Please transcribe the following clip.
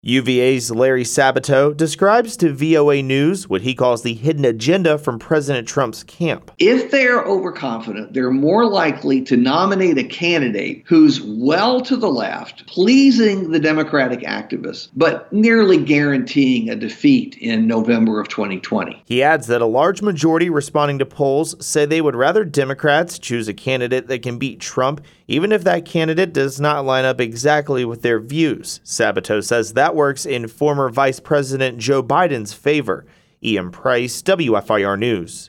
UVA's Larry Sabato describes to VOA News what he calls the hidden agenda from President Trump's camp. If they're overconfident, they're more likely to nominate a candidate who's well to the left, pleasing the Democratic activists, but nearly guaranteeing a defeat in November of 2020. He adds that a large majority responding to polls say they would rather Democrats choose a candidate that can beat Trump, even if that candidate does not line up exactly with their views. Sabato says that works in former Vice President Joe Biden's favor. Ian Price, WFIR News.